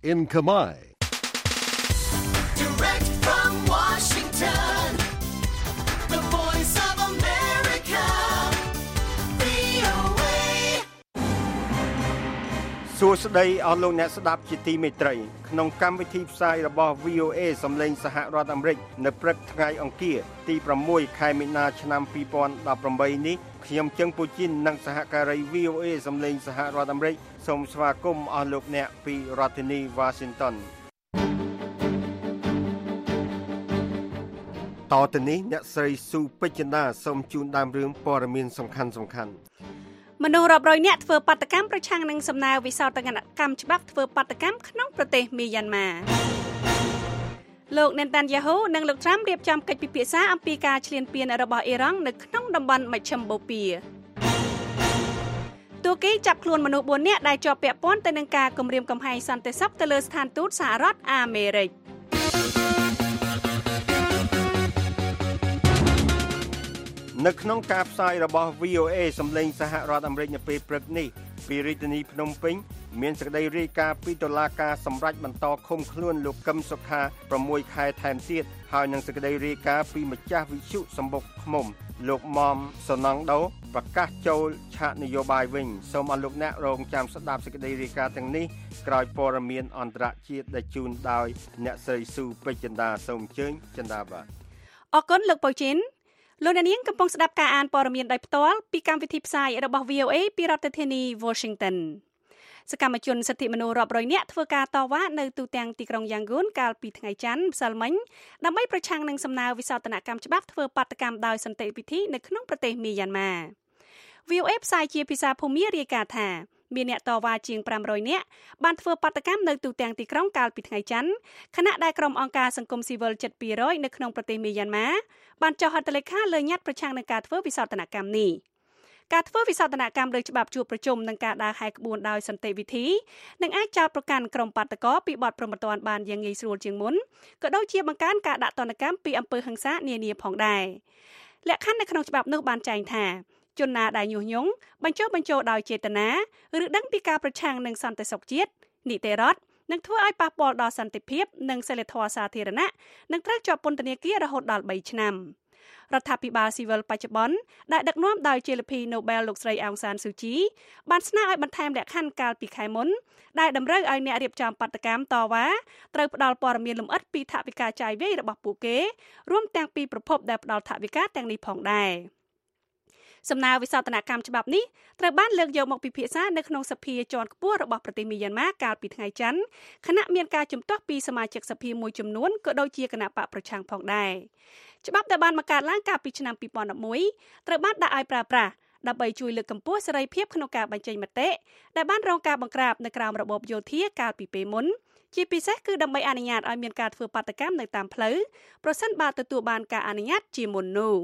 in Khmer. Direct from Washington, the voice of America, VOA. សួស្តីអស់លោកអ្នកស្ដាប់ជាទីមេត្រីក្នុងកម្មវិធីផ្សាយរបស់ VOA សំឡេងសហរដ្ឋអាមេរិកនៅព្រឹកថ្ងៃអង្គារទី6ខែមីនាឆ្នាំ2018នេះខ្ញុំជឹងពូជីននិងសហការី VOA សំឡេងសហរដ្ឋអាមេរិកសូមស្វាគមន៍អស់លោកអ្នកពីរដ្ឋធានី Washington តទៅនេះអ្នកស្រីស៊ូពេជ្ជណាសូមជូនដើមរឿងព័ត៌មានសំខាន់មនុស្សរាប់រយនាក់ធ្វើបាតកម្មប្រឆាំងនឹងសំណើវិសោធនកម្មច្បាប់ធ្វើបាតកម្មក្នុងប្រទេសមីយ៉ាន់ម៉ាលោកនេតានយ៉ាហ៊ូនិងលោកត្រាំរៀបចំកិច្ចពិភាក្សាអំពីការឈ្លានពានរបស់អ៊ីរ៉ង់នៅក្នុងតំបន់មជ្ឈិមបូព៌ាទូគីចាប់ខ្លួនមនុស្ស4នាក់ដែលជាប់ពាក់ព័ន្ធទៅនឹងការគំរាមកំហែងសន្តិសុខទៅលើស្ថានទូតសហរដ្ឋអាមេរិកនៅក្នុងការផ្សាយរបស់ VOA សំឡេងសហរដ្ឋអាមេរិកនៅពេលព្រឹកនេះពីរាជធានីភ្នំពេញមានសេចក្តីរាយការណ៍ពីតុលាការសម្រេចបន្តឃុំខ្លួនលោកកឹមសុខា6ខែថែមទៀតហើយនឹងសេចក្តីរាយការណ៍ពីម្ចាស់វិទ្យុសម្បុកឃ្មុំលោកមុំសណងដូប្រកាសចូលឆាកនយោបាយវិញសូមអរលោកអ្នករងចាំស្ដាប់សេចក្តីរាយការណ៍ទាំងនេះក្រោយព័ត៌មានអន្តរជាតិដែលជូនដោយអ្នកស្រីស៊ូពេជ្ជដាសូមអញ្ជើញចិន្តាបាទអរគុណលោកប៉ូជីនលោកអ្នកនាងកំពុងស្ដាប់ការអានព័ត៌មានដោយផ្ទាល់ពីកម្មវិធីផ្សាយរបស់ VOA ពីរដ្ឋធានី Washington សកម្មជនសិទ្ធិមនុស្សរាប់រយនាក់ធ្វើការតវ៉ានៅទូទាំងទីក្រុងយ៉ាងហ្គូនកាលពីថ្ងៃច័ន្ទម្សិលមិញដើម្បីប្រឆាំងនឹងសំណើវិសោធនកម្មច្បាប់ធ្វើបាតកម្មដោយសន្តិវិធីនៅក្នុងប្រទេសមីយ៉ាន់ម៉ា VOA ផ្សាយជាភាសាភូមារាយការណ៍ថាមានអ្នកតវ៉ាជាង500នាក់បានធ្វើបាតកម្មនៅទូទាំងទីក្រុងកាលពីថ្ងៃច័ន្ទខណៈដែលក្រុមអង្គការសង្គមស៊ីវិលជិត200នៅក្នុងប្រទេសមីយ៉ាន់ម៉ាបានចុះហត្ថលេខាលើញត្តិប្រឆាំងនឹងការធ្វើវិសោធនកម្មនេះការធ្វើវិសោធនកម្មលើច្បាប់ជួបប្រជុំនិងការដើរហែកក្បួនដោយសន្តិវិធីនឹងអាចចោទប្រកាន់ក្រុមបាតកោពីបទប្រមទ័នបានយ៉ាងងាយស្រួលជាងមុនក៏ដូចជាបង្កើនការដាក់ទណ្ឌកម្មពីអំពើហិង្សានានាផងដែរលក្ខខណ្ឌនៅក្នុងច្បាប់នោះបានចែងថាជនណាដែលញុះញង់បញ្ចូលដោយចេតនាឬដឹងពីការប្រឆាំងនឹងសន្តិសុខជាតិនីតិរដ្ឋនឹងធ្វើឲ្យប៉ះពាល់ដល់សន្តិភាពនិងសីលធម៌សាធារណៈនឹងត្រូវជាប់ពន្ធនាគាររហូតដល់3ឆ្នាំរដ្ឋាភិបាលស៊ីវិលបច្ចុប្បន្នដែលដឹកនាំដោយជាលភី Nobel លោកស្រីអោងសានស៊ូជីបានស្នើឲ្យបន្ថែមលក្ខខណ្ឌកាលពីខែមុនដែលតម្រូវឲ្យអ្នករៀបចំបាតកម្មតវ៉ាត្រូវផ្ដល់ព័ត៌មានលម្អិតពីថវិកាចាយវាយរបស់ពួកគេរួមទាំងពីប្រភពដែលផ្ដល់ថវិកាទាំងនេះផងដែរសំណើវិសោធនកម្មច្បាប់នេះត្រូវបានលើកយកមកពិភាក្សានៅក្នុងសភាជាន់ខ្ពស់របស់ប្រទេសមីយ៉ាន់ម៉ាកាលពីថ្ងៃច័ន្ទខណៈមានការជំទាស់ពីសមាជិកសភាមួយចំនួនក៏ដូចជាគណៈបកប្រឆាំងផងដែរច្បាប់ដែលបានបង្កើតឡើងកាលពីឆ្នាំ2011ត្រូវបានដាក់ឲ្យប្រើប្រាស់ដើម្បីជួយលើកកម្ពស់សេរីភាពក្នុងការបញ្ចេញមតិដែលបានរងការបង្ក្រាបនៅក្រោមរបបយោធាកាលពីពេលមុនជាពិសេសគឺដើម្បីអនុញ្ញាតឲ្យមានការធ្វើបាតកម្មនៅតាមផ្លូវប្រសិនបើទទួលបានការអនុញ្ញាតជាមុននោះ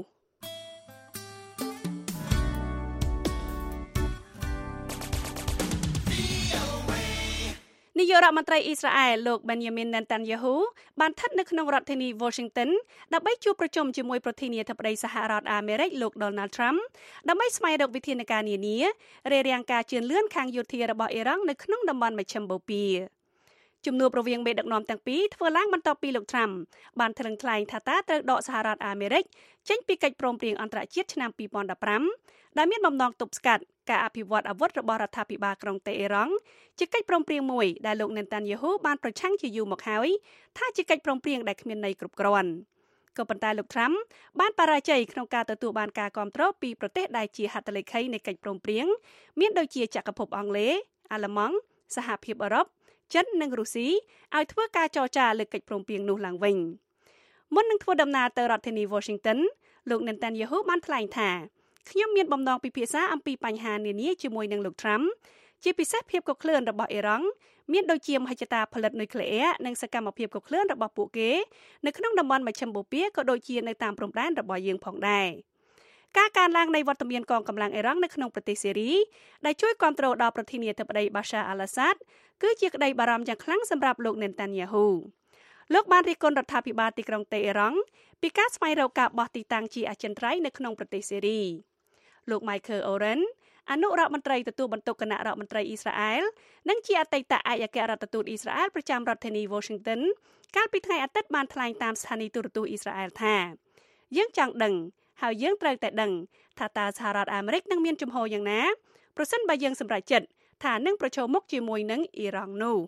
នាយករដ្ឋមន្ត្រីអ៊ីស្រាអែលលោក Benjamin Netanyahu បានស្ថិតនៅក្នុងរដ្ឋធានី Washington ដើម្បីជួបប្រជុំជាមួយប្រធានាធិបតីសហរដ្ឋអាមេរិកលោក Donald Trump ដើម្បីស្វែងរកវិធានការនានារារាំងការជឿនលឿនខាងយោធារបស់អ៊ីរ៉ង់នៅក្នុងតំបន់មជ្ឈិមបូព៌ាជំនួបរវាងមេដឹកនាំទាំងពីរធ្វើឡើងបន្ទាប់ពីលោក Trump បានថ្លឹងថ្លែងថាតើត្រូវដកសហរដ្ឋអាមេរិកចេញពីកិច្ចព្រមព្រៀងអន្តរជាតិឆ្នាំ2015ដែលមានបំណងទប់ស្កាត់ការអភិវឌ្ឍអាវុធរបស់រដ្ឋាភិបាលក្រុងតេអ៊ីរ៉ង់ជាកិច្ចព្រមព្រៀងមួយដែលលោក Netanyahu បានប្រឆាំងជាយូរមកហើយថាជាកិច្ចព្រមព្រៀងដែលគ្មានន័យគ្រប់គ្រាន់ក៏ប៉ុន្តែលោក Trump បានបរាជ័យក្នុងការទទួលបានការគាំទ្រពីប្រទេសដែលជាហត្ថលេខីនៃកិច្ចព្រមព្រៀងមានដូចជាចក្រភពអង់គ្លេសអាល្លឺម៉ង់សហភាពអឺរ៉ុបចិននិងរុស្ស៊ីឲ្យធ្វើការចរចាលើកិច្ចព្រមព្រៀងនោះឡើងវិញមុននឹងធ្វើដំណើរទៅរដ្ឋធានី Washington លោក Netanyahu បានថ្លែងថាខ្ញុំមានបំណងពិភាក្សាអំពីបញ្ហានានាជាមួយនឹងលោក Trump ជាពិសេសភាពកក្លឿនរបស់អ៊ីរ៉ង់មានដូចជាមហិច្ឆតាផលិតនុយក្លេអ៊ែរនិងសកម្មភាពកក្លឿនរបស់ពួកគេនៅក្នុងតំបន់មជ្ឈិមបូព៌ាក៏ដូចជានៅតាមព្រំដែនរបស់យើងផងដែរការកើនឡើងនៃវត្តមានកងកម្លាំងអ៊ីរ៉ង់នៅក្នុងប្រទេសសេរីដែលជួយគាំទ្រដល់ប្រធានាធិបតី Bashar al-Assad គឺជាក្តីបារម្ភយ៉ាងខ្លាំងសម្រាប់លោក Netanyahu លោកបានរិះគន់រដ្ឋាភិបាលទីក្រុងតេអ៊ីរ៉ង់ពីការស្វែងរកការបោះទីតាំងជាអចិន្ត្រៃយ៍នៅក្នុងប្រទេសសេរីលោក Michael Oren អនុរដ្ឋមន្ត្រីទទួលបន្ទុកគណៈរដ្ឋមន្ត្រីអ៊ីស្រាអែលនិងជាអតីតឯកអគ្គរដ្ឋទូតអ៊ីស្រាអែលប្រចាំរដ្ឋធានី Washington កាលពីថ្ងៃអាទិត្យបានថ្លែងតាមស្ថានីយទូរទស្សន៍អ៊ីស្រាអែលថាយើងចង់ដឹងហើយយើងត្រូវតែដឹងថាតើសហរដ្ឋអាមេរិកនឹងមានជំហរយ៉ាងណាប្រសិនបើយើងសម្រេចចិត្តថានឹងប្រឈមមុខជាមួយនឹងអ៊ីរ៉ង់នោះ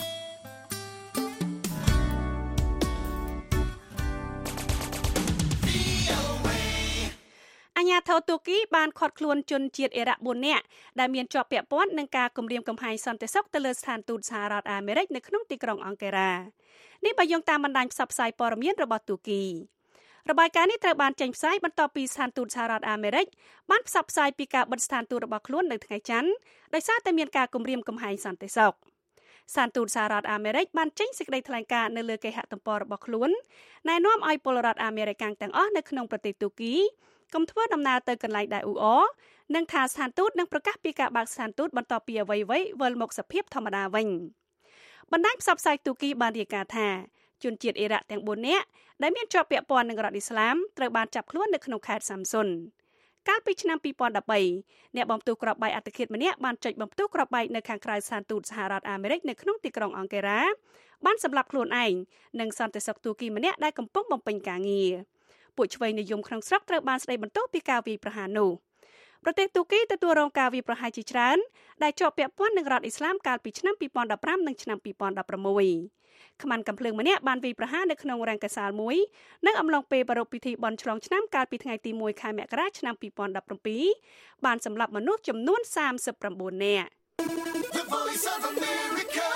អាញាធរទូគីបានឃាត់ខ្លួនជនជាតិអ៊ីរ៉ាក់4នាក់ដែលមានជាប់ពាក់ព័ន្ធនឹងការគំរាមកំហែងសន្តិសុខទៅលើស្ថានទូតសហរដ្ឋអាមេរិកនៅក្នុងទីក្រុងអង្គការ៉ានេះបើយោងតាមបណ្ដាញផ្សព្វផ្សាយព័ត៌មានរបស់ទូគីរបាយការណ៍នេះត្រូវបានចេញផ្សាយបន្ទាប់ពីស្ថានទូតសហរដ្ឋអាមេរិកបានផ្សព្វផ្សាយពីការបិទស្ថានទូតរបស់ខ្លួននៅថ្ងៃច័ន្ទដោយសារតែមានការគំរាមកំហែងសន្តិសុខស្ថានទូតសហរដ្ឋអាមេរិកបានចេញសេចក្តីថ្លែងការណ៍នៅលើគេហទំព័ររបស់ខ្លួនណែនាំឲ្យពលរដ្ឋអាមេរិកទាំងអស់នៅក្នុងប្រទេសទូគីកុំធ្វើដំណើរទៅកន្លែងដែលអ៊ូអរនិងថាស្ថានទូតនឹងប្រកាសពីការបើកស្ថានទូតបន្ទាប់ពីអ្វីៗវិលមកសភាពធម្មតាវិញបណ្ដាញផ្សព្វផ្សាយទូគីបានរាយការណ៍ថាជនជាតិអ៊ីរ៉ាក់ទាំង4នាក់ដែលមានជាប់ពាក់ព័ន្ធនឹងរដ្ឋអ៊ីស្លាមត្រូវបានចាប់ខ្លួននៅក្នុងខេត្តសាំសុនកាលពីឆ្នាំ2013អ្នកបំផ្ទុះគ្រាប់បែកអត្តឃាតម្នាក់បានចុចបំផ្ទុះគ្រាប់បែកនៅខាងក្រៅស្ថានទូតសហរដ្ឋអាមេរិកនៅក្នុងទីក្រុងអង្គការ៉ាបានសម្លាប់ខ្លួនឯងនិងសន្តិសុខទូគីម្នាក់ដែលកំពុងបំពេញការងារពួកឆ្វេងនិយមក្នុងស្រុកត្រូវបានស្ដីបន្ទោសពីការវាយប្រហារនោះប្រទេសទូគីទទួលរងការវាយប្រហារជាច្រើនដែលជាប់ពាក់ព័ន្ធនឹងរដ្ឋអ៊ីស្លាមកាលពីឆ្នាំ2015និងឆ្នាំ2016ខ្មាន់កំភ្លើងម្នាក់បានវាយប្រហារនៅក្នុងរង្គកសាលមួយនៅអំឡុងពេលប្រារព្ធពិធីបុណ្យឆ្លងឆ្នាំកាលពីថ្ងៃទី1ខែមករាឆ្នាំ2017បានសម្លាប់មនុស្សចំនួន39នាក់ The Voice of America,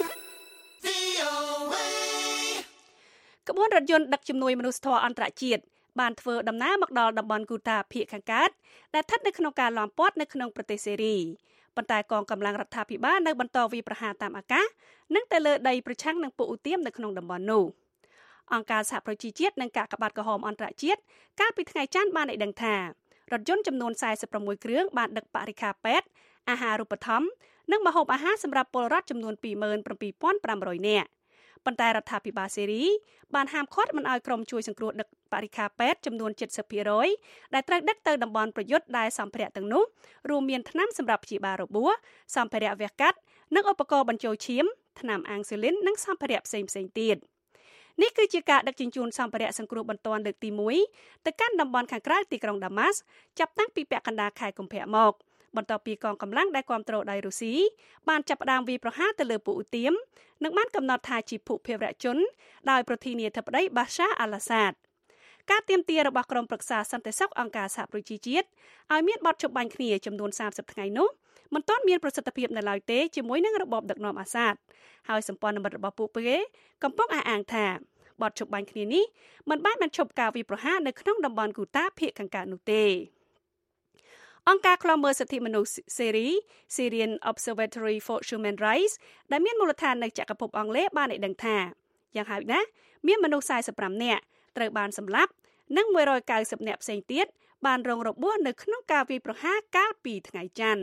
VOA ក្បួនរថយន្តដឹកជំនួយមនុស្សធម៌អន្តរជាតិបានធ្វើដំណើរមកដល់តំបន់គូតាភាគខាងកើតដែលស្ថិតនៅក្នុងការឡោមព័ទ្ធនៅក្នុងប្រទេសសេរីប៉ុន្តែកងកម្លាំងរដ្ឋាភិបាលនៅបន្តវាយប្រហារតាមអាកាសនិងទៅលើដីប្រឆាំងនឹងពួកឧទាមនៅក្នុងតំបន់នោះអង្គការសហប្រជាជាតិនិងកាកបាទក្រហមអន្តរជាតិកាលពីថ្ងៃច័ន្ទបានឲ្យដឹងថារថយន្តចំនួន46គ្រឿងបានដឹកបរិក្ខារពេទ្យអាហារូបត្ថម្ភនិងម្ហូបអាហារសម្រាប់ពលរដ្ឋចំនួន 27,500 នាក់ប៉ុន្តែរដ្ឋាភិបាលសេរីបានហាមឃាត់មិនឲ្យក្រុមជួយសង្គ្រោះដឹកបរិក្ខារពេទ្យចំនួន 70% ដែលត្រូវដឹកទៅតំបន់ប្រយុទ្ធដែលសម្ភារៈទាំងនោះរួមមានថ្នាំសម្រាប់ព្យាបាលរបួសសម្ភារៈវះកាត់និងឧបករណ៍បញ្ចូលឈាមថ្នាំអាំងស៊ូលីននិងសម្ភារៈផ្សេងៗទៀតនេះគឺជាការដឹកជញ្ជូនសម្ភារៈសង្គ្រោះបន្ទាន់លើកទី1ទៅកាន់តំបន់ខាងក្រៅទីក្រុងដាម៉ាស់ចាប់តាំងពីពាក់កណ្ដាលខែកុម្ភៈមកបន្ទាប់ពីកងកម្លាំងដែលគាំទ្រដោយរុស្ស៊ីបានចាប់ផ្ដើមវាយប្រហារទៅលើពួកឧទាមនិងបានកំណត់ថាជាភូមិភាគជនដោយប្រធានាធិបតីបាសាអាល់អាសាដការទាមទាររបស់ក្រុមប្រឹក្សាសន្តិសុខអង្គការសហប្រជាជាតិឲ្យមានបទច្បាញ់គ្នាចំនួន30ថ្ងៃនោះមិនទាន់មានប្រសិទ្ធភាពនៅឡើយទេជាមួយនឹងរបបដឹកនាំអាសាដហើយសម្ព័ន្ធមិត្តរបស់ពួកគេកំពុងអះអាងថាបទច្បាញ់គ្នានេះមិនបានបញ្ឈប់ការវាយប្រហារនៅក្នុងតំបន់គូតាភាគខាងកើតនោះទេអង្គការឃ្លាំមើលសិទ្ធិមនុស្សសេរី Syrian Observatory for Human Rights ដែលមានមូលដ្ឋាននៅចក្រភពអង់គ្លេសបានឲ្យដឹងថាយ៉ាងហោចណាស់មានមនុស្ស45នាក់ត្រូវបានសម្លាប់និង190នាក់ផ្សេងទៀតបានរងរបួសនៅក្នុងការវាយប្រហារកាលពីថ្ងៃច័ន្ទ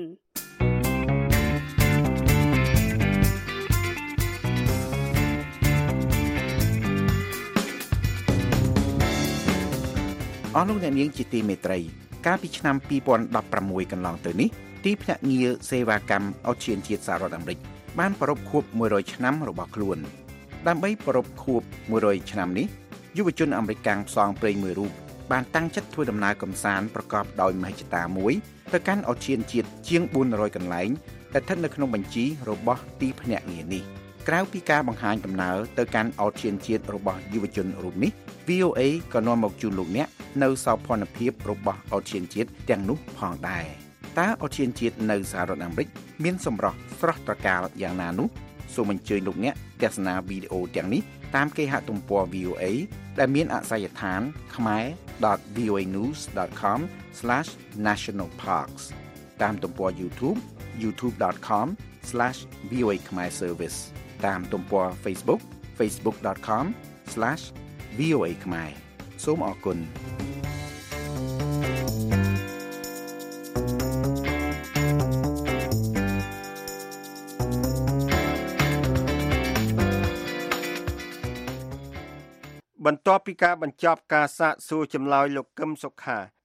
អស់លោកអ្នកនាងជាទីមេត្រីកាលពីឆ្នាំ2016កន្លងទៅនេះទីភ្នាក់ងារសេវាកម្មអូសៀនជាតិសហរដ្ឋអាមេរិកបានប្រារព្ធខួប100ឆ្នាំរបស់ខ្លួនដើម្បីប្រារព្ធខួប100ឆ្នាំនេះយុវជនអាមេរិកកាំងផ្សងព្រេងមួយរូបបានតាំងចិត្តធ្វើដំណើរកម្សាន្តប្រកបដោយមហិច្ឆតាមួយទៅកាន់អូសៀនជាតិជាង400កន្លែងដែលស្ថិតនៅក្នុងបញ្ជីរបស់ទីភ្នាក់ងារនេះក្រៅពីការបង្ហាញដំណើរទៅកាន់អូសៀនជាតិរបស់យុវជនរូបនេះ VOA ក៏នាំមកជូនលោកអ្នកនៅសោភ័ណភាពរបស់អូសៀនជាតិទាំងនោះផងដែរតើអូសៀនជាតិនៅសហរដ្ឋអាមេរិកមានសម្រស់ស្រស់ត្រកាលយ៉ាងណានោះសូមអញ្ជើញលោកអ្នកទស្សនាវីដេអូទាំងនេះតាមគេហទំព័រ VOA ដែលមានអាសយដ្ឋាន khmer.voanews.com/nationalparks តាមទំព័រ YouTube youtube.com/VOA Khmer Service តាមទំព័រ Facebook facebook.com/VOA Khmer សូមអរគុណបន្ទាប់ពីការបញ្ចប់ការសាកសួរចម្លើយលោកកឹមសុខា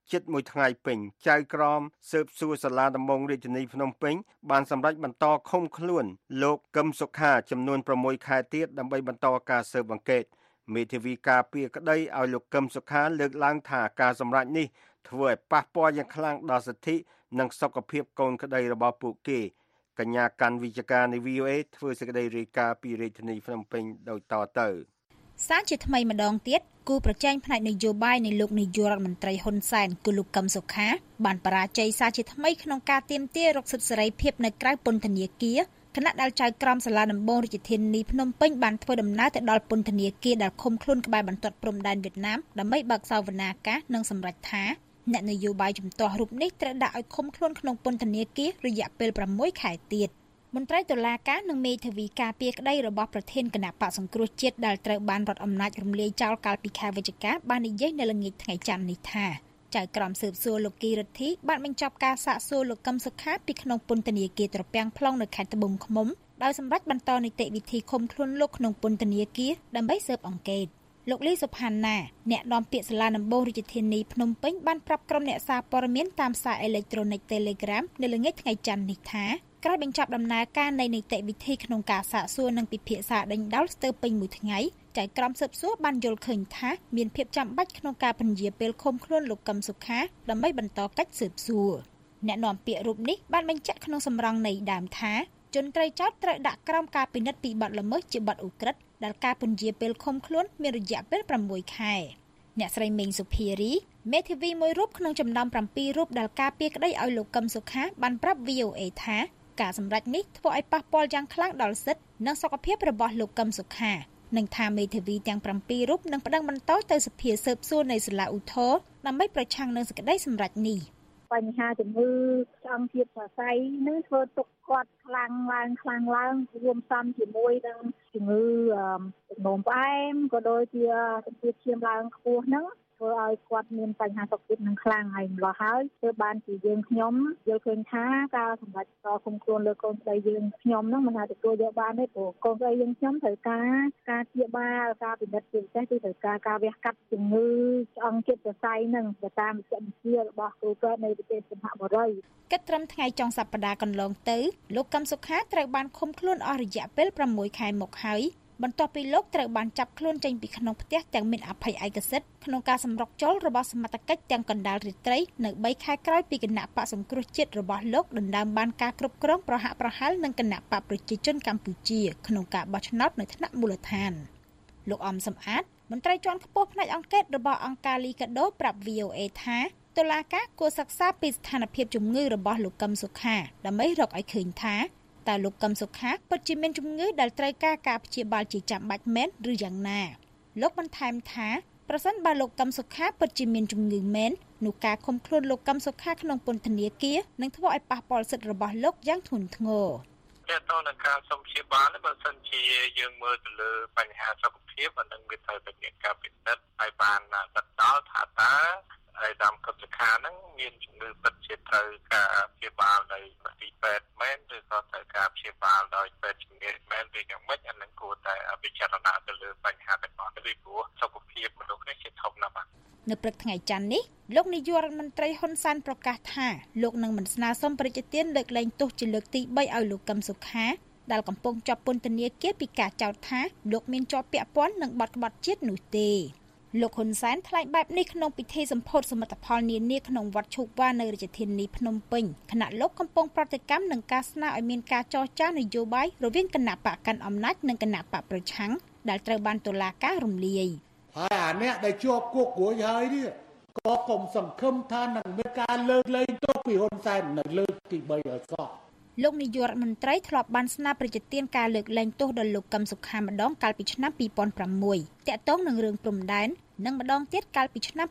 ជិត1ថ្ងៃពេញចៅក្រមស៊ើបសួរសាលាដំបងរាជធានីភ្នំពេញបានសម្រេចបន្តឃុំខ្លួនលោកកឹមសុខាចំនួន6ខែទៀតដើម្បីបន្តការស៊ើបអង្កេតមេធាវីការពារក្តីឲ្យលោកកឹមសុខាលើកឡើងថាការសម្រេចនេះធ្វើឲ្យប៉ះពាល់យ៉ាងខ្លាំងដល់សិទ្ធិនិងសុខភាពកូនក្តីរបស់ពួកគេកញ្ញាកាន់វិជ្ជការនៃ VOA ធ្វើសេចក្តីរាយការណ៍ពីរាជធានីភ្នំពេញដូចតទៅសារជាថ្មីម្ដងទៀតគូប្រជែងផ្នែកនយោបាយនៃលោកនាយករដ្ឋមន្ត្រីហ៊ុនសែនគឺលោកកឹមសុខាបានបរាជ័យសារជាថ្មីក្នុងការទាមទាររកសិទ្ធិសេរីភាពនៅក្រៅពន្ធនាគារគណៈដែលចៅក្រមសាលាដំបងរាជធានីភ្នំពេញបានធ្វើដំណើរទៅដល់ពន្ធនាគារដែលឃុំខ្លួនក្បែរបន្ទាត់ព្រំដែនវៀតណាមដើម្បីបើកសវនាការនិងសម្រេចថាអ្នកនយោបាយជំទាស់រូបនេះត្រូវដាក់ឲ្យឃុំខ្លួនក្នុងពន្ធនាគាររយៈពេល6ខែទៀតមន្ត្រីតុលាការនិងមេធាវីការពារក្តីរបស់ប្រធានគណៈបកសង្គ្រោះជាតិដែលត្រូវបានរដ្ឋអំណាចរំលាយចោលកាលពីខែវិច្ឆិកាបាននិយាយនៅល្ងាចថ្ងៃច័ន្ទនេះថាចៅក្រមស៊ើបសួរលោកគីរិទ្ធីបានបញ្ចប់ការសាកសួរលោកកឹមសុខាពីក្នុងពន្ធនាគារត្រពាំង plong នៅខេត្តត្បូងឃ្មុំដោយសម្រេចបន្តនីតិវិធីឃុំខ្លួនលោកក្នុងពន្ធនាគារដើម្បីស៊ើបអង្កេតលោកលីសុផាន់ណាអ្នកនាំពាក្យសាលាដំបងរាជធានីភ្នំពេញបានប្រាប់ក្រុមអ្នកសារព័ត៌មានតាមសារអេឡិចត្រូនិក Telegram នៅល្ងាចថ្ងៃច័ន្ទនេះថាក្រោយបញ្ចប់ដំណើរការនៃនីតិវិធីក្នុងការសាកសួរនិងពិភាក្សាដេញដោលស្ទើរពេញមួយថ្ងៃចៅក្រមស៊ើបសួរបានយល់ឃើញថាមានភាពចាំបាច់ក្នុងការពន្យាពេលឃុំខ្លួនលោកកឹមសុខាដើម្បីបន្តកិច្ចស៊ើបសួរអ្នកនាំពាក្យរូបនេះបានបញ្ជាក់ក្នុងសម្រងនៃដើមថាជនត្រូវចោទត្រូវដាក់ក្រោមការពិនិត្យពីបទល្មើសជាបទឧក្រិដ្ឋដែលការពន្យាពេលឃុំខ្លួនមានរយៈពេល6ខែអ្នកស្រីមេងសុភារីមេធាវីមួយរូបក្នុងចំណោម7រូបដែលការពារក្តីឲ្យលោកកឹមសុខាបានប្រាប់ VOA ថាការសម្រេចនេះធ្វើឲ្យប៉ះពាល់យ៉ាងខ្លាំងដល់សិទ្ធិនិងសុខភាពរបស់លោកកឹមសុខានិងថាមេធាវីទាំង7រូបនឹងប្តឹងបន្តទៅសភាស៊ើបសួរនៃសាលាឧទ្ធរណ៍ដើម្បីប្រឆាំងនឹងសេចក្តីសម្រេចនេះបញ្ហាជំងឺឆ្អឹងជាតិសរសៃនឹងធ្វើទុកគាត់ខ្លាំងឡើងរួមផ្សំជាមួយនឹងជំងឺនោមផ្អែមក៏ដូចជាជំងឺឈាមឡើងខ្ពស់ហ្នឹងធ្វើឲ្យគាត់មានបញ្ហាសុខភាពនឹងខ្លាំងហើយម្ល៉េះហើយធ្វើបានជាយើងខ្ញុំយល់ឃើញថាការសម្រេចតគុំខ្លួនលើកូនស្រីយើងខ្ញុំហ្នឹងមិនអាចទទួលយកបានទេព្រោះកូនស្រីយើងខ្ញុំត្រូវការព្យាបាលការពិនិត្យជាពិសេសគឺត្រូវការវះកាត់ជំងឺឆ្អឹងជាតិសរសៃហ្នឹងទៅតាមវិជ្ជាវិទ្យារបស់គ្រូពេទ្យនៃប្រទេសសិង្ហបុរីគិតត្រឹមថ្ងៃចុងសប្តាហ៍កន្លងទៅលោកកឹមសុខាត្រូវបានឃុំខ្លួនអស់រយៈពេល6ខែមកហើយបន្ទាប់ពីលោកត្រូវបានចាប់ខ្លួនចេញពីក្នុងផ្ទះទាំងមានអភ័យឯកសិទ្ធិក្នុងការសម្រុកចូលរបស់សមត្ថកិច្ចទាំងកណ្ដាលរាត្រីនៅ3ខែក្រោយពីគណៈបកសង្គ្រោះជាតិរបស់លោកដណ្ដើមបានការគ្រប់គ្រងប្រហាក់ប្រហែលនឹងគណៈបកប្រជាជនកម្ពុជាក្នុងការបោះឆ្នោតនៅថ្នាក់មូលដ្ឋានលោកអំសំអាតមន្ត្រីជាន់ខ្ពស់ផ្នែកអង្កេតរបស់អង្គការលីកាដូប្រាប់ VOA ថាតុលាការគួរសិក្សាពីស្ថានភាពជំងឺរបស់លោកកឹមសុខាដើម្បីរកឲ្យឃើញថាតើលោកកឹមសុខាពិតជាមានជំងឺដែលត្រូវការព្យាបាលជាចាំបាច់មែនឬយ៉ាងណាលោកបន្ថែមថាប្រសិនបើលោកកឹមសុខាពិតជាមានជំងឺមែននោះការឃុំខ្លួនលោកកឹមសុខាក្នុងពន្ធនាគារនឹងធ្វើឲ្យប៉ះពាល់សិទ្ធិរបស់លោកយ៉ាងធ្ងន់ធ្ងរតែតើនឹងការសុំព្យាបាលបើសិនជាយើងមើលទៅលើបញ្ហាសុខភាពអានឹងវាត្រូវតែមានការពិនិត្យឲ្យបានដិតដល់ថាតើហើយតាមកឹមសុខាហ្នឹងមានជំងឺពិតជាត្រូវការព្យាបាលដោយទីពេទ្យមែនឬក៏ត្រូវការព្យាបាលដោយពេទ្យជំនាញមែនឬយ៉ាងម៉េចអានឹងគួរតែពិចារណាទៅលើបញ្ហាទាំងអស់ពីព្រោះសុខភាពមនុស្សនេះជាធំណាស់បាទនៅព្រឹកថ្ងៃច័ន្ទនេះលោកនាយករដ្ឋមន្ត្រីហ៊ុនសែនប្រកាសថាលោកនឹងមិនស្នើសុំប្រជាទានលើកលែងទោសជាលើកទី3ឲ្យលោកកឹមសុខាដែលកំពុងជាប់ពន្ធនាគារពីការចោទថាលោកមានជាប់ពាក់ព័ន្ធនឹងបទក្បត់ជាតិនោះទេលោកហ៊ុនសែនថ្លែងបែបនេះក្នុងពិធីសម្ពោធសមិទ្ធផលនានាក្នុងវត្តឈូកវ៉ានៅរាជធានីភ្នំពេញខណៈលោកកំពុងប្រតិកម្មនឹងការស្នើឲ្យមានការចរចានយោបាយរវាងគណៈបកកាន់អំណាចនិងគណៈបកប្រឆាំងដែលត្រូវបានតុលាការរំលាយហើយអាអ្នកដែលជាប់គុករួចហើយនេះក៏កុំសង្ឃឹមថានឹងមានការលើកលែងទោសពីហ៊ុនសែននៅលើកទី3ឲ្យសោះលោកនាយករដ្ឋមន្ត្រីធ្លាប់បានស្នើប្រជាទានការលើកលែងទោសដល់លោកកឹមសុខាម្ដងកាលពីឆ្នាំ2006តាក់ទងនឹងរឿងព្រំដែននិងម្ដងទៀតកាលពីឆ្នាំ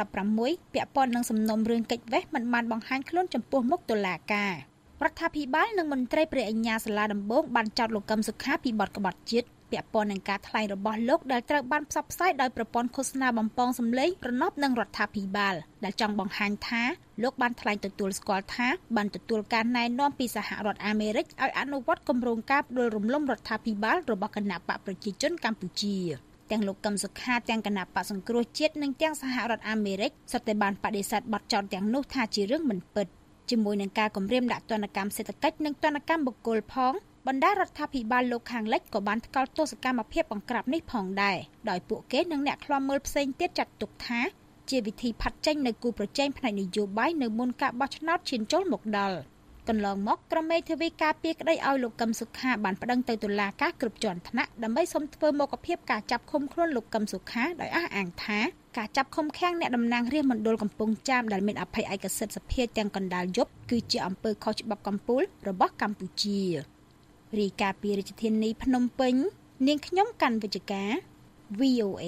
2016ពាក់ព័ន្ធនឹងសំណុំរឿងកិច្ចវេះមិនបានបង្ហាញខ្លួនចំពោះមុខតុលាការរដ្ឋាភិបាលនិងមន្ត្រីព្រះអញ្ញាសាលាដំបងបានចោទលោកកឹមសុខាពីបទក្បត់ជាតិពាក់ព័ន្ធនឹងការថ្លែងរបស់លោកដែលត្រូវបានផ្សព្វផ្សាយដោយប្រព័ន្ធឃោសនាបំពងសម្លេងប្រណប់នឹងរដ្ឋាភិបាលដែលចង់បង្ហាញថាលោកបានថ្លែងទទួលស្គាល់ថាបានទទួលការណែនាំពីសហរដ្ឋអាមេរិកឲ្យអនុវត្តគម្រោងការផ្ដួលរំលំរដ្ឋាភិបាលរបស់គណៈបកប្រជាជនកម្ពុជាទាំងលោកកឹមសុខាទាំងគណៈបក្សសង្គ្រោះជាតិនិងទាំងសហរដ្ឋអាមេរិកសុទ្ធតែបានបដិសេធបទចោទទាំងនោះថាជារឿងមិនពិតជាមួយនឹងការគំរាមដាក់ទណ្ឌកម្មសេដ្ឋកិច្ចនិងទណ្ឌកម្មបុគ្គលផងបណ្ដារដ្ឋាភិបាលលោកខាងលិចក៏បានថ្កោលទោសកម្មភាពបង្ក្រាបនេះផងដែរដោយពួកគេនិងអ្នកឃ្លាំមើលផ្សេងទៀតចាត់ទុកថាជាវិធីផាត់ចេញនៅគូប្រជែងផ្នែកនយោបាយនៅមុនការបោះឆ្នោតឈានចូលមកដល់កន្លងមកក្រុមមេធាវីការពារក្តីឲ្យលោកកឹមសុខាបានប្តឹងទៅតុលាការគ្រប់ជាន់ថ្នាក់ដើម្បីសុំធ្វើមុខភាពការចាប់ឃុំខ្លួនលោកកឹមសុខាដោយអះអាងថាការចាប់ឃុំឃាំងអ្នកតំណាងរាស្ត្រមណ្ឌលកំពង់ចាមដែលមានអភ័យឯកសិទ្ធិសភាទាំងកណ្ដាលយប់គឺជាអំពើខុសច្បាប់កម្ពុជារបស់កម្ពុជារាយការណ៍ពីរាជធានីភ្នំពេញនាងខ្ញុំកាន់វិជ្ជការ VOA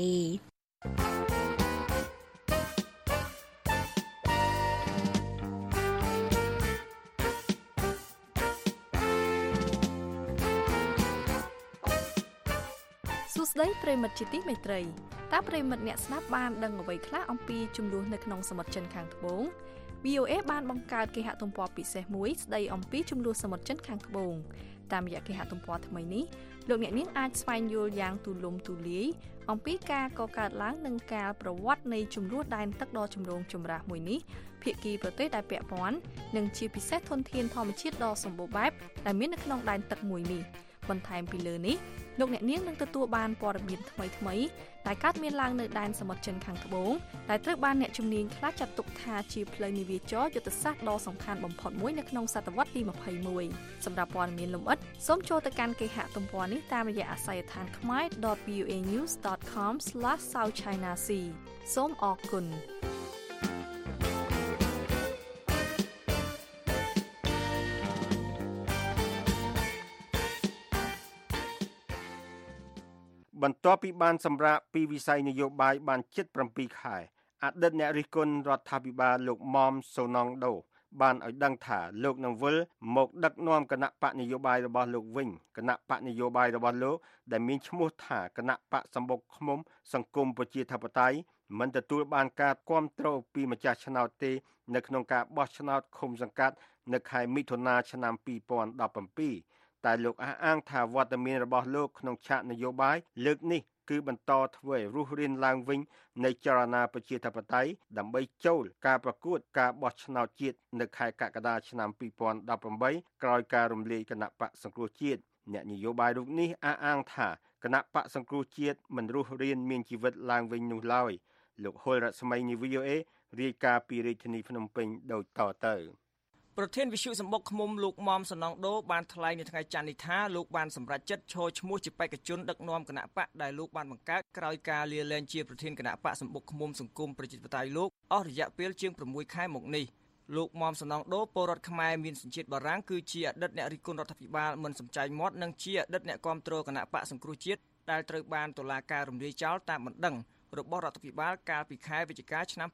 សួស្តីប្រិមិត្តជាទីមេត្រីតើប្រិមិត្តអ្នកស្ដាប់បានដឹងអ្វីខ្លះអំពីចំនួននៅក្នុងសមុទ្រចិនខាងត្បូង VOA បានបង្កើតគេហទំព័រពិសេសមួយស្ដីអំពីចំនួនសមុទ្រចិនខាងត្បូងតាមរយៈគេហទំព័រថ្មីនេះលោកអ្នកនាងអាចស្វែងយល់យ៉ាងទូលំទូលាយអំពីការកកើតឡើងនិងការប្រវត្តិនៃចំនួនដែនទឹកដ៏ចម្រូងចម្រាសមួយនេះភាគីប្រទេសដែលពាក់ព័ន្ធនិងជាពិសេសធនធានធម្មជាតិដ៏សម្បូរបែបដែលមាននៅក្នុងដែនទឹកមួយនេះបន្ថែមពីលើនេះលោកអ្នកនាងនឹងទទួលបានព័ត៌មានថ្មីៗដែលកើតមានឡើងនៅដែនសមុទ្រចិនខាងត្បូងដែលត្រូវបានអ្នកជំនាញខ្លះចាត់ទុកថាជាផ្លូវនាវាចរយុទ្ធសាស្ត្រដ៏សំខាន់បំផុតមួយនៅក្នុងសតវត្សទី21សម្រាប់ព័ត៌មានលម្អិតសូមចូលទៅកាន់គេហទំព័រនេះតាមរយៈអាស័យដ្ឋាន khmer.voanews.com/southchinasea សូមអរគុណបន្ទាប់ពីបានសម្រាកពីវិស័យនយោបាយបានជិត7ខែអតីតអ្នករិះគន់រដ្ឋាភិបាលលោកមុំសូណងដូបានឲ្យដឹងថាលោកនឹងវិលមកដឹកនាំគណៈបកនយោបាយរបស់លោកវិញគណៈបកនយោបាយរបស់លោកដែលមានឈ្មោះថាគណៈបកសម្បុកឃុំសង្គមប្រជាធិបតេយ្យមិនទទួលបានការគាំទ្រពីម្ចាស់ឆ្នោតទេនៅក្នុងការបោះឆ្នោតឃុំសង្កាត់នៅខែមិថុនាឆ្នាំ2017តែលោកអះអាងថាវត្តមានរបស់លោកក្នុងឆាកនយោបាយលើកនេះគឺបន្តធ្វើឲ្យរុះរានឡើងវិញនៃចលនាប្រជាធិបតេយ្យដើម្បីចូលការប្រកួតការបោះឆ្នោតជាតិនៅខែកក្កដាឆ្នាំ2018ក្រោយការរំលាយគណៈបកសង្គ្រោះជាតិអ្នកនយោបាយរូបនេះអះអាងថាគណៈបកសង្គ្រោះជាតិមិនរុះរានមានជីវិតឡើងវិញនោះឡើយលោកហុលរស្មីនៃ VOA រាយការណ៍ពីរាជធានីភ្នំពេញដូចតទៅប្រធានវិទ្យុសម្បុកឃុំលោកមុំសណងដូបានថ្លែងនៅថ្ងៃច័ន្ទនេះថាលោកបានសម្រេចចិត្តឈរឈ្មោះជាបេក្ខជនដឹកនាំគណៈបកដែលលោកបានបង្កើតក្រោយការលាលែងជាប្រធានគណៈបកសម្បុកឃុំសង្គមប្រជាធិបតេយ្យលោកអស់រយៈពេលជាង6ខែមកនេះលោកមុំសណងដូពលរដ្ឋខ្មែរមានសញ្ជាតិបារាំងគឺជាអតីតអ្នករិះគន់រដ្ឋាភិបាលមិនសំចៃមាត់និងជាអតីតអ្នកគាំទ្រគណៈបកសង្គ្រោះជាតិដែលត្រូវបានតុលាការរំលាយចោលតាមបណ្ដឹងរបស់រដ្ឋាភិបាលកាលពីខែវិច្ឆិកាឆ្នាំ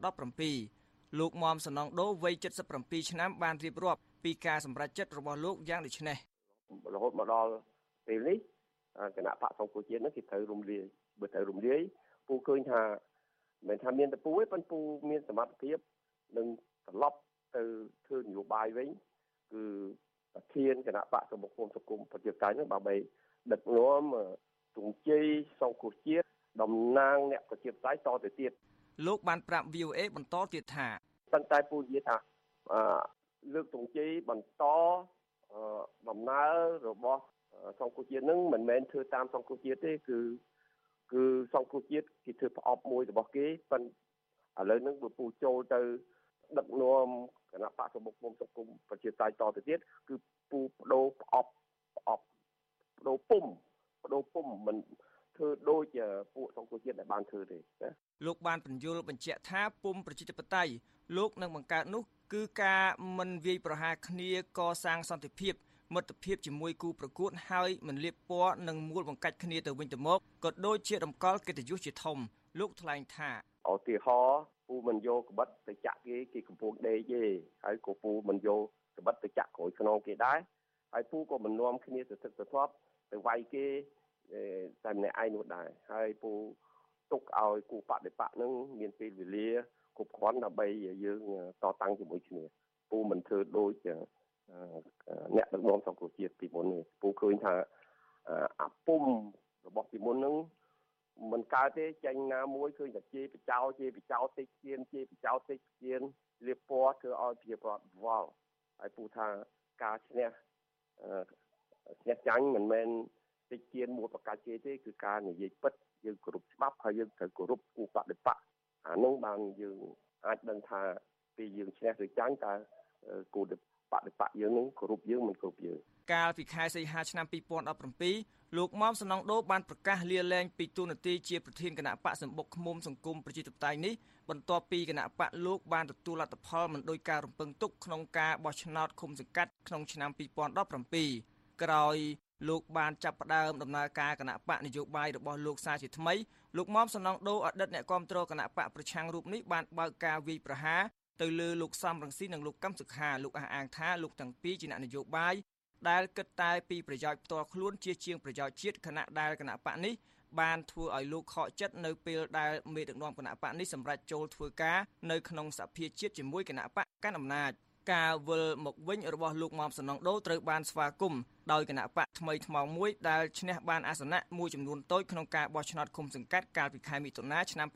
2017លោកមុំសណងដូវ័យ77ឆ្នាំបានរៀបរាប់ពីការសម្រេចចិត្តរបស់លោកយ៉ាងដូចនេះរហូតមកដល់ពេលនេះគណៈបកសង្គ្រោះជាតិនោះគេត្រូវរំលាយបើត្រូវរំលាយពូឃើញថាមិនថាមានតែពូទេប៉ុន្តែពូមានសមត្ថភាពនឹងត្រឡប់ទៅធ្វើនយោបាយវិញគឺប្រធានគណៈបកសម្បុកឃុំសង្គមប្រជាធិបតេយ្យនោះដើម្បីដឹកនាំទងជ័យសង្គ្រោះជាតិតំណាងអ្នកប្រជាធិបតេយ្យតទៅទៀតលោកបានប្រាប់ VOA បន្តទៀតថាប៉ុន្តែពូនិយាយថាលើកទងជ័យបន្តដំណើររបស់សង្គ្រោះជាតិនឹងមិនមែនធ្វើតាមសង្គ្រោះជាតិទេគឺសង្គ្រោះជាតិគេធ្វើប្រអប់មួយរបស់គេប៉ុន្តែឥឡូវហ្នឹងបើពូចូលទៅដឹកនាំគណៈបកសម្បុកឃុំសង្គមប្រជាធិបតេយ្យតទៅទៀតគឺពូបដូរប្រអប់បដូរពុំមិនធ្វើដូចពួកសង្គ្រោះជាតិដែលបានធ្វើទេណាលោកបានបញ្យល់បញ្ជាក់ថាពុំប្រជាធិបតេយ្យលោកនឹងបង្កើតនោះគឺការមិនវាយប្រហារគ្នាកសាងសន្តិភាពមិត្តភាពជាមួយគូប្រកួតហើយមិនលៀបពណ៌និងមូលបង្កាច់គ្នាទៅវិញទៅមកក៏ដូចជាតម្កល់កិត្តិយសជាធំលោកថ្លែងថាឧទាហរណ៍ពូមិនយកក្បិតទៅចាក់គេកំពុងដេកទេហើយក៏ពូមិនយកក្បិតទៅចាក់ក្រួយខ្នងគេដែរហើយពូក៏មិននាំគ្នាទៅទឹកទៅធ្លាប់ទៅវាយគេតែម្នាក់ឯងនោះដែរហើយពូទុកឲ្យគូបដិបកនឹងមានពេលវេលាគ្រប់គ្រាន់ដើម្បីយើងតតាំងជាមួយគ្នាពូមិនធ្វើដូចអ្នកដឹកនាំសង្គ្រោះជាតិពីមុននេះពូឃើញថាអាពុំរបស់ពីមុននឹងមិនកើតទេចេញណាមួយឃើញតែជាបចោតិចទៀនជាបចោតិចទៀនលៀបពណ៌ធ្វើឲ្យជាប្រវត្តិហើយពូថាការឈ្នះចាញ់មិនមែនតិចទៀនមួយប្រកាសជេរទេគឺការនិយាយពិតយើងគោរពច្បាប់ហើយយើងត្រូវគោរពគូបដិបត្តិអានោះបានយើងអាចដឹងថាពីយើងឈ្នះឬចាញ់តើគូបដិបត្តិយើងនឹងគោរពយើងមិនគោរពយើងកាលពីខែសីហាឆ្នាំ2017លោកមុំសំណងដូបានប្រកាសលាលែងពីតួនាទីជាប្រធានគណៈបកសម្បុកឃ្មុំសង្គមប្រជាធិបតេយ្យនេះបន្ទាប់ពីគណៈបកលោកបានទទួលលទ្ធផលមិនដោយការរំពឹងទុកក្នុងការបោះឆ្នោតឃុំសង្កាត់ក្នុងឆ្នាំ2017ក្រោយលោកបានចាប់ផ្ដើមដំណើរការគណៈបកនយោបាយរបស់លោកសារជាថ្មីលោកមុំសំណងដូអតីតអ្នកគាំទ្រគណៈបកប្រឆាំងរូបនេះបានបើកការវាយប្រហារទៅលើលោកសំរងស៊ីនិងលោកកឹមសុខាលោកអះអាងថាលោកទាំងពីរជាអ្នកនយោបាយដែលគិតតែពីប្រយោជន៍ផ្ទាល់ខ្លួនជាងប្រយោជន៍ជាតិគណៈដែលគណៈបកនេះបានធ្វើឲ្យលោកខកចិត្តនៅពេលដែលមេដឹកនាំគណៈបកនេះសម្រេចចូលធ្វើការនៅក្នុងសភាជាតិជាមួយគណៈបកកាន់អំណាចការវិលមកវិញរបស់លោកមុំសំណងដូត្រូវបានស្វាគមន៍ដោយគណៈបកថ្មីថ្មោងមួយដែលឈ្នះបានអាសនៈមួយចំនួនតូចក្នុងការបោះឆ្នោតឃុំសង្កាត់កាលពីខែមិថុនាឆ្នាំ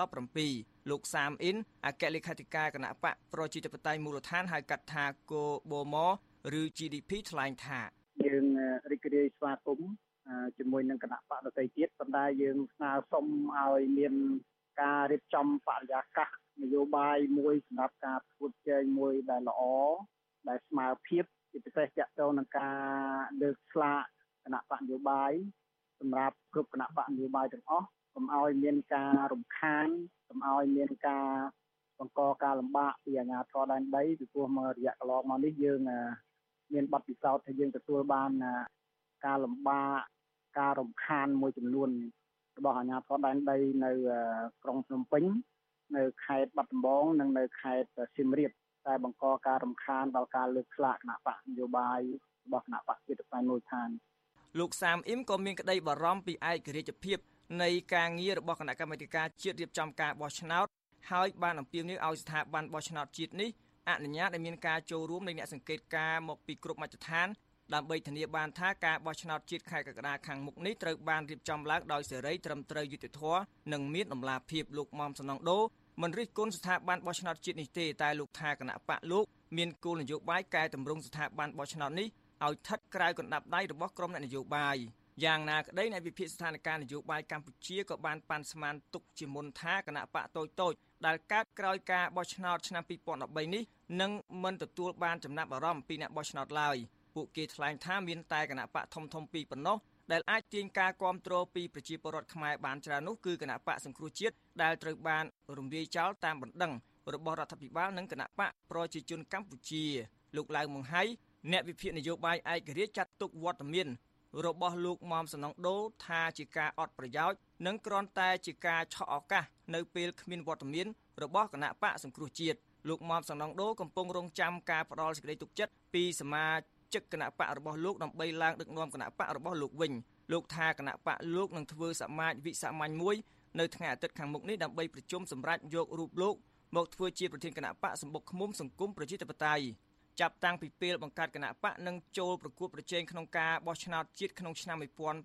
2017លោកសាមអ៊ីនអគ្គលេខាធិការគណៈបកប្រជាធិបតេយ្យមូលដ្ឋានហៅកាត់ថាគោបូមឬ GDP ថ្លែងថាយើងរីករាយស្វាគមន៍ជាមួយនឹងគណៈបកដទៃទៀតប៉ុន្តែយើងស្នើសុំឲ្យមានការរៀបចំបរិយាកាសនយោបាយមួយសម្រាប់ការប្រកួតប្រជែងមួយដែលល្អដែលស្មើភាពជាពិសេសទាក់ទងនឹងការលើកស្លាកគណៈបកនយោបាយសម្រាប់គ្រប់គណៈបកនយោបាយទាំងអស់កុំឲ្យមានការរំខានកុំឲ្យមានការបង្កការលំបាកពីអាជ្ញាធរដែនដីពីព្រោះមករយៈកន្លងមកនេះយើងមានបទពិសោធន៍ថាយើងទទួលបានការលំបាកការរំខានមួយចំនួនរបស់អាជ្ញាធរដែនដីនៅក្រុងភ្នំពេញនៅខេត្តបាត់ដំបងនិងនៅខេត្តសៀមរាបតែបង្កការរំខានដល់ការលើកស្លាកគណៈបកនយោបាយរបស់គណៈបកជាតិផ្នែកមូលដ្ឋានលោកសាមអ៊ីមក៏មានក្តីបារម្ភពីឯករាជ្យភាពនៃការងាររបស់គណៈកម្មាធិការជាតិរៀបចំការបោះឆ្នោតហើយបានអំពាវនាវឲ្យស្ថាប័នបោះឆ្នោតជាតិនេះអនុញ្ញាតឲ្យមានការចូលរួមនៃអ្នកសង្កេតការណ៍មកពីគ្រប់មជ្ឈដ្ឋានដើម្បីធានាបានថាការបោះឆ្នោតជាតិខែកក្កដាខាងមុខនេះត្រូវបានរៀបចំឡើងដោយសេរីត្រឹមត្រូវយុត្តិធម៌និងមានតម្លាភាពលោកមុំសំណងដូមិនរិះគន់ស្ថាប័នបោះឆ្នោតជាតិនេះទេតែលោកថាគណៈបកលោកមានគោលនយោបាយកែតម្រង់ស្ថាប័នបោះឆ្នោតនេះឲ្យស្ថិតក្រៅកណ្ដាប់ដៃរបស់ក្រុមអ្នកនយោបាយយ៉ាងណាក្តីអ្នកវិភាគស្ថានភាពនយោបាយកម្ពុជាក៏បានប៉ាន់ស្មានទុកជាមុនថាគណៈបកតូចៗដែលកើតក្រោយការបោះឆ្នោតឆ្នាំ2013នេះនឹងមិនទទួលបានចំណាប់អារម្មណ៍ពីអ្នកបោះឆ្នោតឡើយពួកគេថ្លែងថាមានតែគណៈបកធំៗពីរប៉ុណ្ណោះដែលអាចទាញការគាំទ្រពីប្រជាពលរដ្ឋខ្មែរបានច្រើននោះគឺគណៈបកសង្គ្រោះជាតិដែលត្រូវបានរំលាយចោលតាមបណ្ដឹងរបស់រដ្ឋាភិបាលនិងគណៈបកប្រជាជនកម្ពុជាលោកឡៅម៉ុងហៃអ្នកវិភាគនយោបាយឯករាជ្យចាត់ទុកវត្តមានរបស់លោកមុំសំណងដូថាជាការអត់ប្រយោជន៍និងគ្រាន់តែជាការឆក់ឱកាសនៅពេលគ្មានវត្តមានរបស់គណៈបកសង្គ្រោះជាតិលោកមុំសំណងដូកំពុងរងចាំការផ្ដាល់សេចក្តីទុកចិត្តពីសមាជិកគណៈបករបស់លោកដើម្បីឡើងដឹកនាំគណៈបករបស់លោកវិញលោកថាគណៈបកលោកនឹងធ្វើសមាជវិសាមញ្ញមួយនៅថ្ងៃអាទិត្យខាងមុខនេះដើម្បីប្រជុំសម្រាប់យករូបលោកមកធ្វើជាប្រធានគណៈបកសម្បុកឃ្មុំសង្គមប្រជាធិបតេយ្យចាប់តាំងពីពេលបង្កើតគណៈបកនិងចូលប្រកួតប្រជែងក្នុងការបោះឆ្នោតជាតិក្នុងឆ្នាំ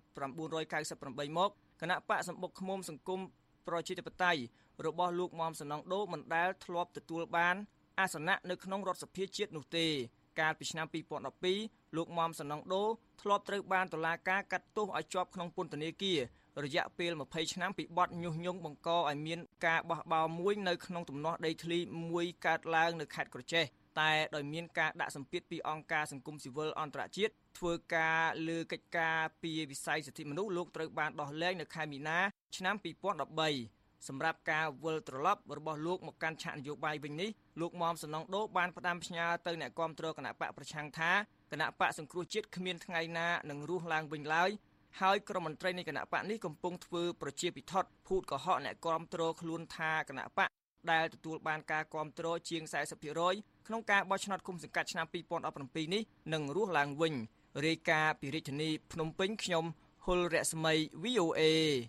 1998មកគណៈបកសម្បុកឃ្មុំសង្គមប្រជាធិបតេយ្យរបស់លោកមុំសំណងដូមិនដែលធ្លាប់ទទួលបានអាសនៈនៅក្នុងរដ្ឋសភាជាតិនោះទេកាលពីឆ្នាំ2012លោកមុំសំណងដូធ្លាប់ត្រូវបានតុលាការកាត់ទោសឲ្យជាប់ក្នុងពន្ធនាគាររយៈពេល20ឆ្នាំពីបទញុះញង់បង្កឲ្យមានការបោះបោរមួយនៅក្នុងទំនាស់ដីធ្លីមួយកើតឡើងនៅខេត្តក្រចេះតែដោយមានការដាក់សម្ពាធពីអង្គការសង្គមស៊ីវិលអន្តរជាតិធ្វើការលើកិច្ចការពីវិស័យសិទ្ធិមនុស្សលោកត្រូវបានដោះលែងនៅខែមីនាឆ្នាំ2013សម្រាប់ការវិលត្រឡប់របស់លោកមកកាន់ឆាកនយោបាយវិញនេះលោកមុំសំណងដូបានផ្ដាំផ្ញើទៅអ្នកគាំទ្រគណៈបកប្រឆាំងថាគណៈបកសង្គ្រោះជាតិគ្មានថ្ងៃណានឹងរស់ឡើងវិញឡើយហើយក្រុមមន្ត្រីនៃគណៈបកនេះកំពុងធ្វើប្រជាពិធភូតកុហកអ្នកគាំទ្រខ្លួនថាគណៈបកដែលទទួលបានការគាំទ្រជាង 40% ក្នុងការបោះឆ្នោតឃុំសង្កាត់ឆ្នាំ2017នេះនឹងរស់ឡើងវិញរាយការណ៍ពីរាជធានីភ្នំពេញខ្ញុំហុលរស្មី VOA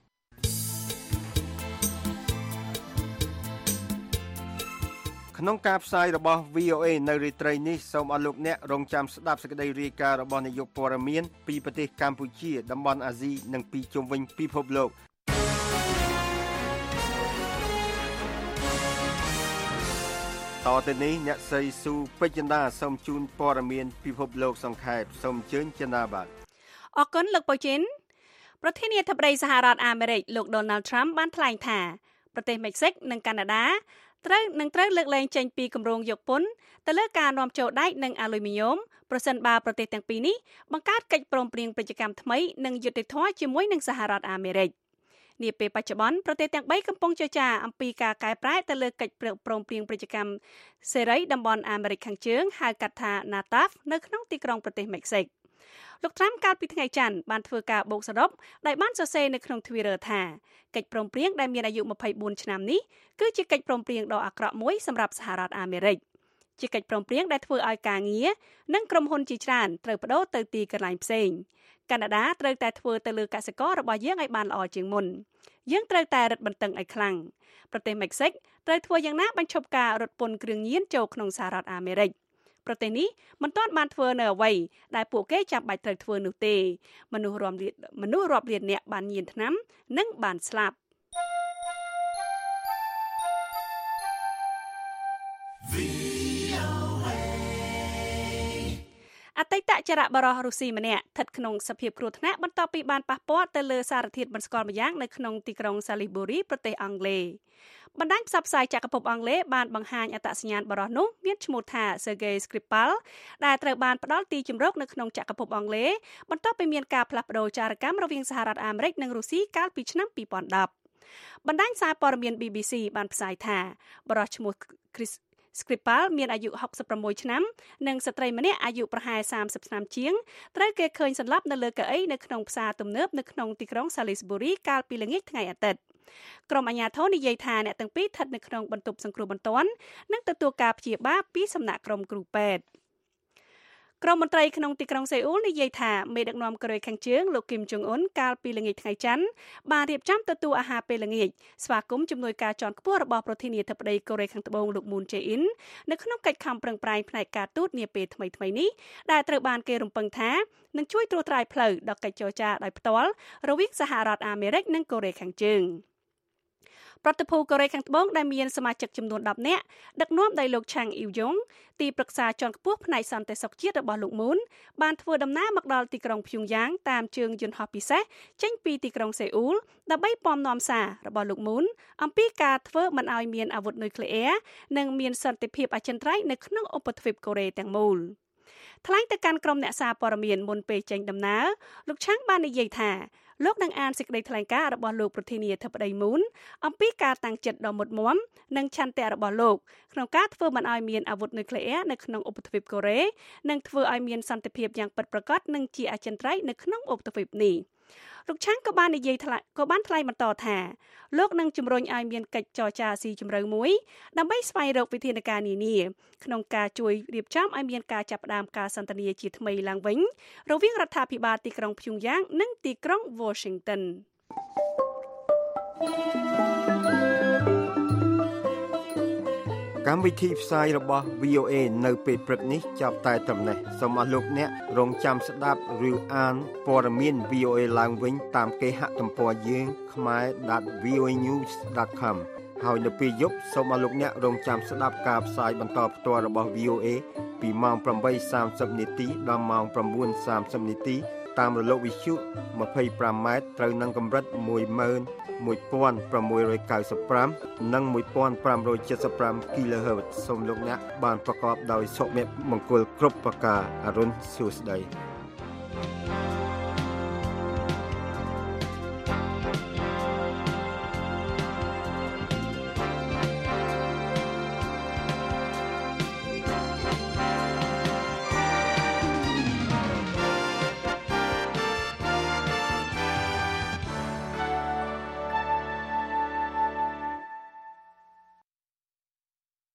ក្នុងការផ្សាយរបស់ VOA នៅរាត្រីនេះសូមអរលោកអ្នករងចាំស្ដាប់សេចក្តីរាយការណ៍របស់នាយកព័ត៌មានពីប្រទេសកម្ពុជាតំបន់អាស៊ីនិងពីជុំវិញពិភពលោកតទៅនេះអ្នកស្រីស៊ូពេជ្រចិន្តាសូមជូនព័ត៌មានពិភពលោកសង្ខេបសូមអញ្ជើញចិន្តាបាទអរគុណលោកប៉ូជីនប្រធានាធិបតីសហរដ្ឋអាមេរិកលោក Donald Trump បានថ្លែងថាប្រទេសមិចស៊ិកនិងកាណាដាត្រូវលើកលែងចេញពីគម្រោងយកពន្ធទៅលើការនាំចូលដែកនិងអាលុយមីញ៉ូមប្រសិនបើប្រទេសទាំងពីរនេះបង្កើតកិច្ចព្រមព្រៀងពាណិជ្ជកម្មថ្មីនិងយុត្តិធម៌ជាមួយនឹងសហរដ្ឋអាមេរិកនាពេលបច្ចុប្បន្នប្រទេសទាំង3កំពុងចរចាអំពីការកែប្រែទៅលើកិច្ចព្រមព្រៀងពាណិជ្ជកម្មសេរីតំបន់អាមេរិកខាងជើងហៅកាត់ថា NAFTA នៅក្នុងទីក្រុងប្រទេសមិចស៊ិកលោកត្រាំកាលពីថ្ងៃច័ន្ទបានធ្វើការបូកសរុបដែលបានសរសេរនៅក្នុង Twitter ថាកិច្ចព្រមព្រៀងដែលមានអាយុ24ឆ្នាំនេះគឺជាកិច្ចព្រមព្រៀងដ៏អាក្រក់មួយសម្រាប់សហរដ្ឋអាមេរិកជាកិច្ចព្រមព្រៀងដែលធ្វើឲ្យការងារនិងក្រុមហ៊ុនជាច្រើនត្រូវប្តូរទៅទីកន្លែងផ្សេងកាណាដាត្រូវតែធ្វើទៅលើកសិកររបស់យើងឲ្យបានល្អជាងមុនយើងត្រូវតែរឹតបន្តឹងឲ្យខ្លាំងប្រទេសមិចស៊ិកត្រូវធ្វើយ៉ាងណាបញ្ឈប់ការរត់ពន្ធគ្រឿងញៀនចូលក្នុងសហរដ្ឋអាមេរិកប្រទេសនេះមិនទាន់បានធ្វើនៅអ្វីដែលពួកគេចាំបាច់ត្រូវធ្វើនោះទេមនុស្សរាប់លានអ្នកបានញៀនថ្នាំនិងបានស្លាប់អតីតចរបរោះរុស្ស៊ីម្នាក់ស្ថិតក្នុងសភាពគ្រោះថ្នាក់បន្ទាប់ពីបានប៉ះពាល់ទៅលើសារធាតុមិនស្គាល់ម្យ៉ាងនៅក្នុងទីក្រុង Salisbury ប្រទេសអង់គ្លេសបណ្ដាញផ្សព្វផ្សាយចក្រភពអង់គ្លេសបានបង្ហាញអត្តសញ្ញាណបរិសុទ្ធនោះមានឈ្មោះថា Sergei Skripal ដែលត្រូវបានផ្ដល់ទីជម្រកនៅក្នុងចក្រភពអង់គ្លេសបន្ទាប់ពីមានការផ្លាស់ប្ដូរចារកម្មរវាងសហរដ្ឋអាមេរិកនិងរុស្ស៊ីកាលពីឆ្នាំ2010បណ្ដាញសារព័ត៌មាន BBC បានផ្សាយថាបរិសុទ្ធឈ្មោះ Skripal មានអាយុ66ឆ្នាំនិងស្ត្រីម្នាក់អាយុប្រហែល30ឆ្នាំជាងត្រូវគេឃើញសន្លប់នៅលើកៅអីនៅក្នុងផ្សារទំនើបនៅក្នុងទីក្រុង Salisbury កាលពីល្ងាចថ្ងៃអាទិត្យក្រុមអាជ្ញាធរនិយាយថាអ្នកទាំងពីរស្ថិតនៅក្នុងបន្ទប់សង្គ្រោះបន្ទាន់និងទទួលការព្យាបាលពីសំណាក់ក្រុមគ្រូពេទ្យក្រុមមន្ត្រីក្នុងទីក្រុងសេអ៊ូលនិយាយថាមេដឹកនាំកូរ៉េខាងជើងលោកគីមចុងអ៊ុនកាលពីល្ងាចថ្ងៃច័ន្ទបានរៀបចំទទួលអាហារពេលល្ងាចស្វាគមន៍ជំនួយការជាន់ខ្ពស់របស់ប្រធានាធិបតីកូរ៉េខាងត្បូងលោកមូនជេអ៊ិននៅក្នុងកិច្ចខំប្រឹងប្រែងផ្នែកការទូតនាពេលថ្មីៗនេះដែលត្រូវបានគេរំពឹងថានឹងជួយត្រួសត្រាយផ្លូវដល់កិច្ចចរចាដោយផ្ទាល់រវាងសហរដ្ឋអាមេរិកនិងកូរ៉េខាងជើងប្រតិភូកូរ៉េខាងត្បូងដែលមានសមាជិកចំនួន10នាក់ដឹកនាំដោយលោកឆាងអ៊ីវយ៉ុងទីប្រឹក្សាជាន់ខ្ពស់ផ្នែកសន្តិសុខជាតិរបស់លោកមូនបានធ្វើដំណើរមកដល់ទីក្រុងព្យុងយ៉ាងតាមជើងយន្តហោះពិសេសចេញពីទីក្រុងសេអ៊ូលដើម្បីពំនាំសាររបស់លោកមូនអំពីការធ្វើមិនឲ្យមានអាវុធនុយក្លេអ៊ែរនិងមានសន្តិភាពអចិន្ត្រៃយ៍នៅក្នុងឧបទ្វីបកូរ៉េទាំងមូលថ្លែងទៅកាន់ក្រុមអ្នកសារព័ត៌មានមុនពេលចេញដំណើរលោកឆាងបាននិយាយថាលោកនឹងអានសេចក្តីថ្លែងការណ៍របស់លោកប្រធានាធិបតីមូនអំពីការតាំងចិត្តដ៏មុតមាំនិងឆន្ទៈរបស់លោកក្នុងការធ្វើមិនឲ្យមានអាវុធនុយក្លេអ៊ែរនៅក្នុងឧបទ្វីបកូរ៉េនិងធ្វើឲ្យមានសន្តិភាពយ៉ាងពិតប្រាកដនិងជាអចិន្ត្រៃយ៍នៅក្នុងឧបទ្វីបនេះលោកឆាងក៏បានថ្លែងបន្តថាលោកនឹងជំរុញឲ្យមានកិច្ចចរចាស៊ីជម្រៅមួយដើម្បីស្វែងរកវិធានការនានាក្នុងការជួយរៀបចំឲ្យមានការចាប់ផ្ដើមការសន្ទនាជាថ្មីឡើងវិញរវាងរដ្ឋាភិបាលទីក្រុងព្យុងយ៉ាងនិងទីក្រុង Washington កម្មវិធីផ្សាយរបស់ VOA នៅពេលព្រឹកនេះចាប់តែត្រឹមនេះសូមអរលោកអ្នករងចាំស្ដាប់ឬអានព័ត៌មាន VOA ឡើងវិញតាមគេហទំព័រយើង khmer.voanews.com ហើយនៅពេលយប់សូមអរលោកអ្នករងចាំស្ដាប់ការផ្សាយបន្តផ្ទាល់របស់ VOA ពីម៉ោង 8:30 នាទីដល់ម៉ោង 9:30 នាទីតាមរលកវិទ្យុ 25 ម៉ែត្រត្រូវនឹងកម្រិត 11695 និង 1575 kHz សូមលោកអ្នកបានប្រកបដោយសុភមង្គលគ្រប់ប្រការអរុនសួស្តី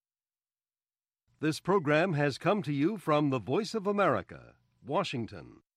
This program has come to you from the Voice of America, Washington.